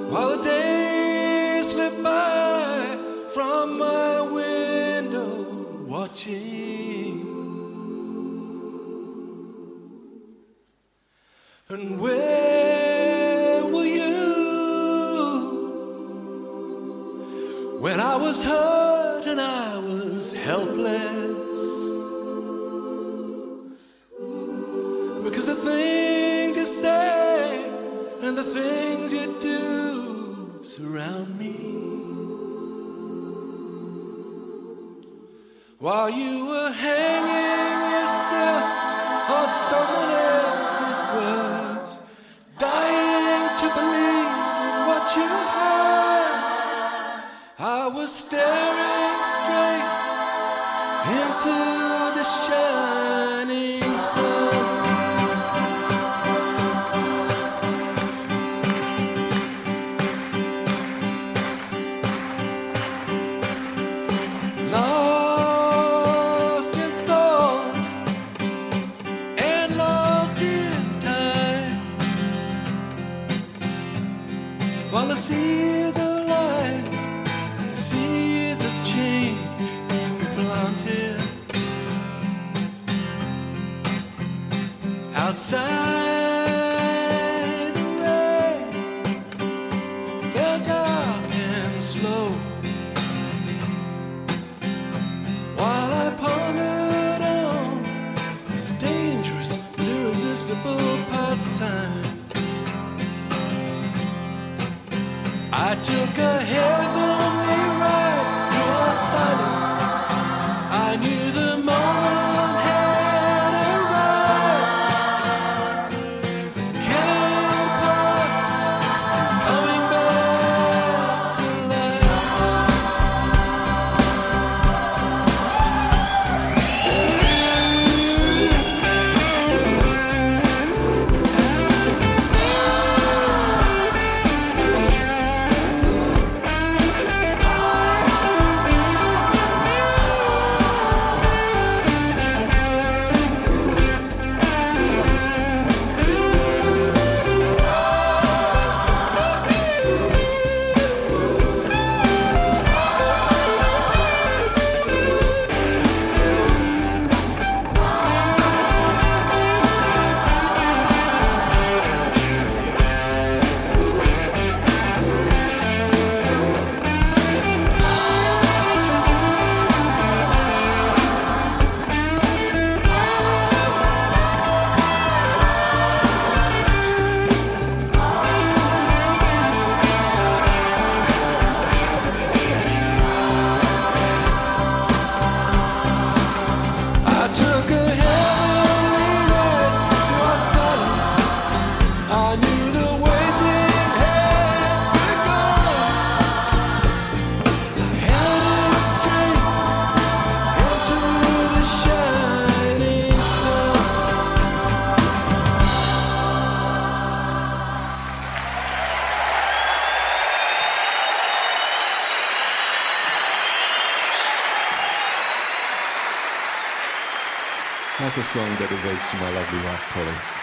while the days slip by from my window, watching. And where were you when I was hurt and I was helpless? Because the things you say and the things you do surround me, while you were hanging yourself on someone else's words, dying to believe in what you had. I was staring straight into the shining sun. Lost in thought and lost in time, while the seeds of life and the seeds of change we planted outside the rain fell dark and slow, while I pondered on this dangerous but irresistible pastime. I took a heavenly ride through our silence. I knew the moment had arrived, killing past and coming back to life. That's a song dedicated to my lovely wife, Polly.